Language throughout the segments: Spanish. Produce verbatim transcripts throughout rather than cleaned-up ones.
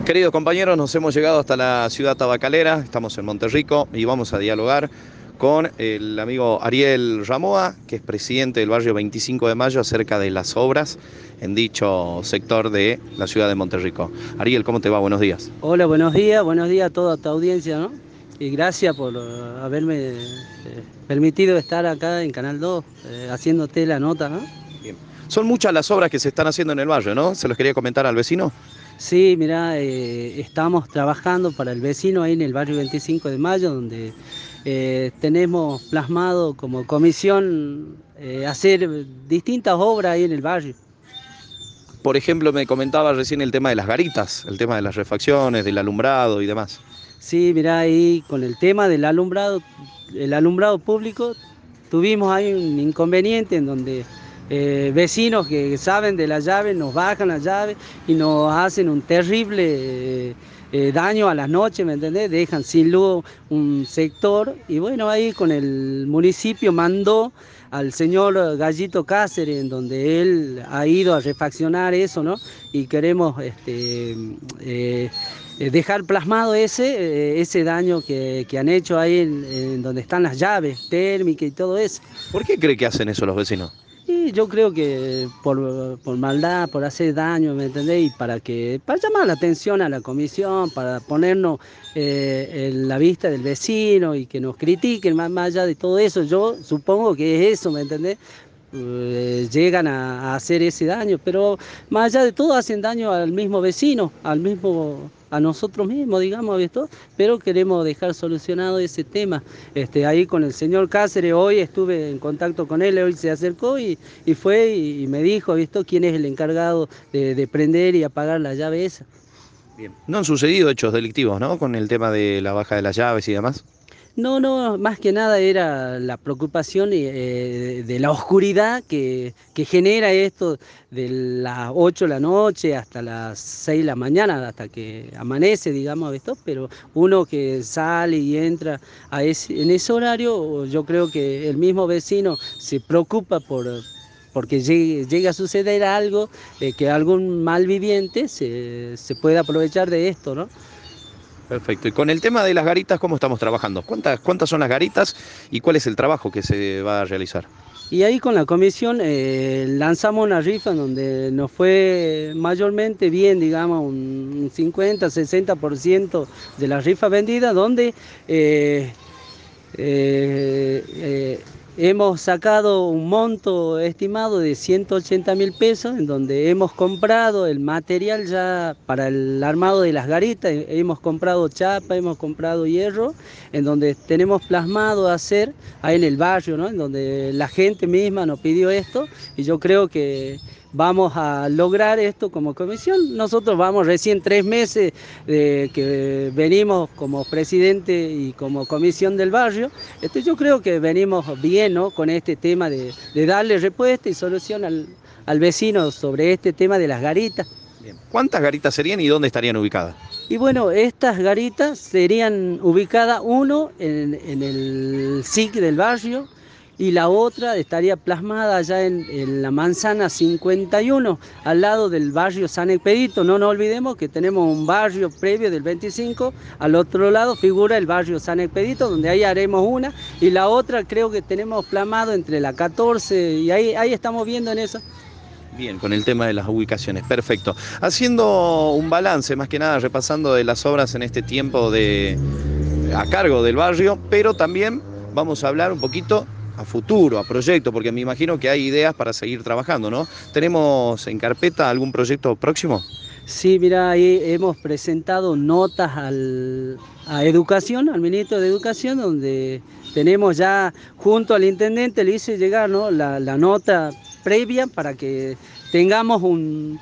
Queridos compañeros, nos hemos llegado hasta la ciudad tabacalera, estamos en Monterrico y vamos a dialogar con el amigo Ariel Ramoa, que es presidente del barrio veinticinco de mayo, acerca de las obras en dicho sector de la ciudad de Monterrico. Ariel, ¿cómo te va? Buenos días. Hola, buenos días, buenos días a toda tu audiencia, ¿no? Y gracias por eh, haberme eh, permitido estar acá en Canal dos, eh, haciéndote la nota, ¿no? Bien. Son muchas las obras que se están haciendo en el barrio, ¿no? ¿Se los quería comentar al vecino? Sí, mirá, eh, estamos trabajando para el vecino ahí en el barrio veinticinco de mayo, donde eh, tenemos plasmado como comisión eh, hacer distintas obras ahí en el barrio. Por ejemplo, me comentaba recién el tema de las garitas, el tema de las refacciones, del alumbrado y demás. Sí, mirá, ahí con el tema del alumbrado, el alumbrado público, tuvimos ahí un inconveniente en donde eh, vecinos que saben de la llave nos bajan la llave y nos hacen un terrible eh, eh, daño a las noches, ¿me entendés? Dejan sin luz un sector y bueno, ahí con el municipio mandó al señor Gallito Cáceres, en donde él ha ido a refaccionar eso, ¿no? Y queremos este, eh, eh, dejar plasmado ese, eh, ese daño que, que han hecho ahí en, en donde están las llaves térmicas y todo eso. ¿Por qué cree que hacen eso los vecinos? Y yo creo que por, por maldad, por hacer daño, ¿me entendés? Y para que, para llamar la atención a la comisión, para ponernos eh, en la vista del vecino y que nos critiquen más, más allá de todo eso, yo supongo que es eso, ¿me entendés? Eh, llegan a, a hacer ese daño, pero más allá de todo hacen daño al mismo vecino, al mismo, a nosotros mismos, digamos, ¿visto? Pero queremos dejar solucionado ese tema. Este, ahí con el señor Cáceres, hoy estuve en contacto con él, hoy se acercó y, y fue y, y me dijo, ¿visto? ¿Quién es el encargado de, de prender y apagar la llave esa? Bien. No han sucedido hechos delictivos, ¿no? Con el tema de la baja de las llaves y demás. No, no, más que nada era la preocupación eh, de la oscuridad que, que genera esto de las ocho de la noche hasta las seis de la mañana, hasta que amanece, digamos, esto, pero uno que sale y entra a ese, en ese horario, yo creo que el mismo vecino se preocupa por, porque llegue, llegue a suceder algo, eh, que algún malviviente se, se pueda aprovechar de esto, ¿no? Perfecto. Y con el tema de las garitas, ¿cómo estamos trabajando? ¿Cuántas, cuántas son las garitas y cuál es el trabajo que se va a realizar? Y ahí con la comisión eh, lanzamos una rifa en donde nos fue mayormente bien, digamos, un cincuenta, sesenta por ciento de las rifas vendidas, donde eh, eh, eh, hemos sacado un monto estimado de ciento ochenta mil pesos, en donde hemos comprado el material ya para el armado de las garitas, hemos comprado chapa, hemos comprado hierro, en donde tenemos plasmado hacer ahí en el barrio, ¿no? En donde la gente misma nos pidió esto y yo creo que vamos a lograr esto como comisión. Nosotros vamos recién tres meses de que venimos como presidente y como comisión del barrio. Esto yo creo que venimos bien, ¿no? Con este tema de, de darle respuesta y solución al, al vecino sobre este tema de las garitas. Bien. ¿Cuántas garitas serían y dónde estarían ubicadas? Y bueno, estas garitas serían ubicadas uno en, en el S I C del barrio y la otra estaría plasmada allá en, en la manzana cincuenta y uno, al lado del barrio San Expedito. No nos olvidemos que tenemos un barrio previo del veinticinco, al otro lado figura el barrio San Expedito, donde ahí haremos una, y la otra creo que tenemos plasmado entre la catorce, y ahí, ahí estamos viendo en eso. Bien, con el tema de las ubicaciones, perfecto. Haciendo un balance, más que nada repasando de las obras en este tiempo de a cargo del barrio, pero también vamos a hablar un poquito a futuro, a proyecto, porque me imagino que hay ideas para seguir trabajando, ¿no? ¿Tenemos en carpeta algún proyecto próximo? Sí, mira, ahí hemos presentado notas al, a Educación, al ministro de Educación, donde tenemos ya junto al intendente, le hice llegar, ¿no?, la, la nota previa para que tengamos un,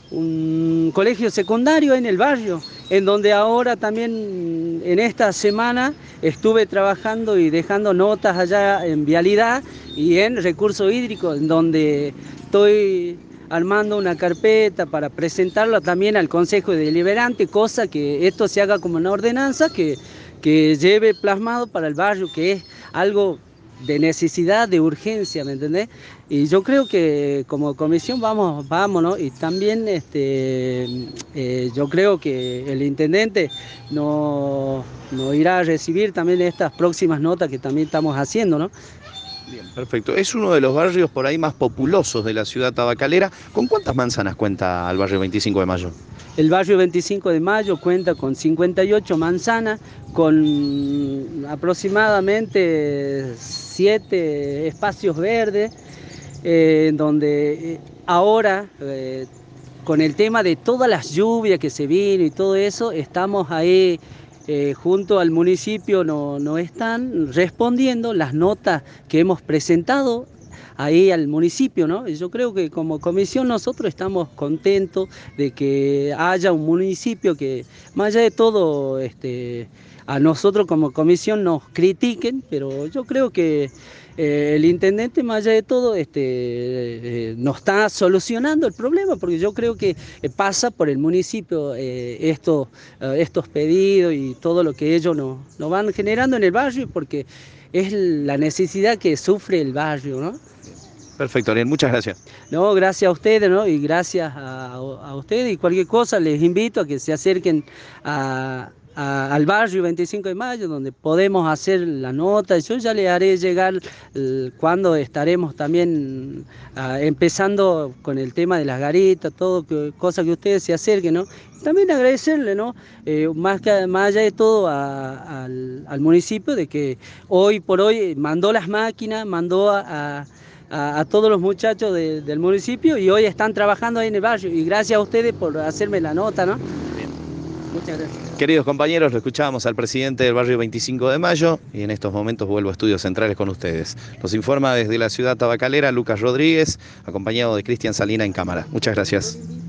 un colegio secundario en el barrio, en donde ahora también en esta semana estuve trabajando y dejando notas allá en vialidad y en recursos hídricos, en donde estoy armando una carpeta para presentarla también al Consejo Deliberante, cosa que esto se haga como una ordenanza que, que lleve plasmado para el barrio, que es algo de necesidad, de urgencia, ¿me entendés? Y yo creo que como comisión vamos, vamos, ¿no? Y también este, eh, yo creo que el intendente no, no irá a recibir también estas próximas notas que también estamos haciendo, ¿no? Bien, perfecto. Es uno de los barrios por ahí más populosos de la ciudad tabacalera. ¿Con cuántas manzanas cuenta el barrio veinticinco de mayo? El barrio veinticinco de mayo cuenta con cincuenta y ocho manzanas, con aproximadamente siete espacios verdes, eh, donde ahora, eh, con el tema de todas las lluvias que se vino y todo eso, estamos ahí eh, junto al municipio, no, no están respondiendo las notas que hemos presentado ahí al municipio, ¿no? Yo creo que como comisión nosotros estamos contentos de que haya un municipio que, más allá de todo, este, a nosotros como comisión nos critiquen, pero yo creo que eh, el intendente, más allá de todo, este, eh, nos está solucionando el problema, porque yo creo que eh, pasa por el municipio eh, esto, eh, estos pedidos y todo lo que ellos nos, nos van generando en el barrio, porque es la necesidad que sufre el barrio, ¿no? Perfecto, Ariel, muchas gracias. No, gracias a ustedes, ¿no? Y gracias a, a ustedes, y cualquier cosa les invito a que se acerquen a, a, al barrio veinticinco de mayo, donde podemos hacer la nota. Yo ya les haré llegar el, cuando estaremos también uh, empezando con el tema de las garitas, todo, que, cosa que ustedes se acerquen, ¿no? También agradecerle, ¿no? Eh, más, que, más allá de todo a, al, al municipio, de que hoy por hoy mandó las máquinas, mandó a, a A, a todos los muchachos de, del municipio, y hoy están trabajando ahí en el barrio, y gracias a ustedes por hacerme la nota, ¿no? Bien. Muchas gracias. Queridos compañeros, lo escuchábamos al presidente del barrio veinticinco de mayo y en estos momentos vuelvo a Estudios Centrales con ustedes. Nos informa desde la ciudad tabacalera Lucas Rodríguez, acompañado de Cristian Salina en cámara. Muchas gracias.